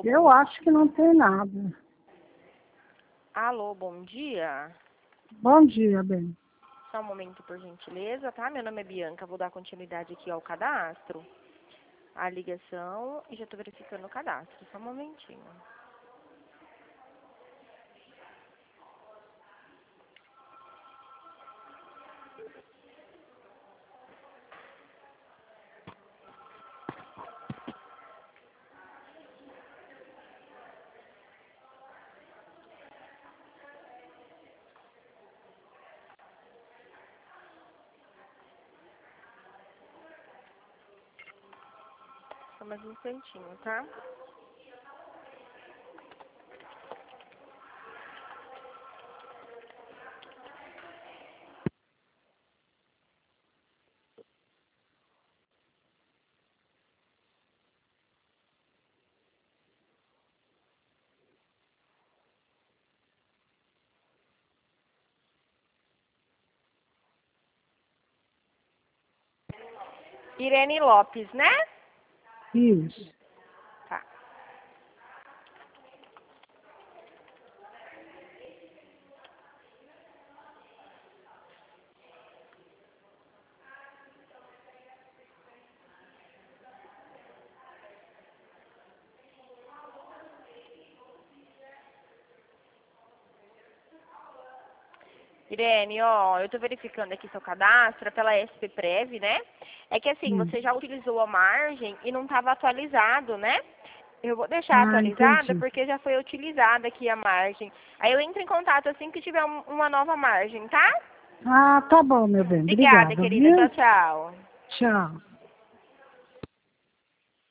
Eu acho que não tem nada. Alô, bom dia. Bom dia, bem. Só um momento, por gentileza, tá? Meu nome é Bianca, vou dar continuidade aqui ao cadastro. A ligação e já tô verificando o cadastro. Só um momentinho. Só mais um instantinho, tá? Irene Lopes, né? Isso. Tá. Irene, ó, eu tô verificando aqui seu cadastro, é pela SPPrev, né? É que assim, você já utilizou a margem e não estava atualizado, né? Eu vou deixar atualizada Entendi. porque já foi utilizada aqui a margem. Aí eu entro em contato assim que tiver uma nova margem, tá? Ah, tá bom, meu bem. Obrigada, Obrigada, querida. Tchau, viu? tchau. Tchau.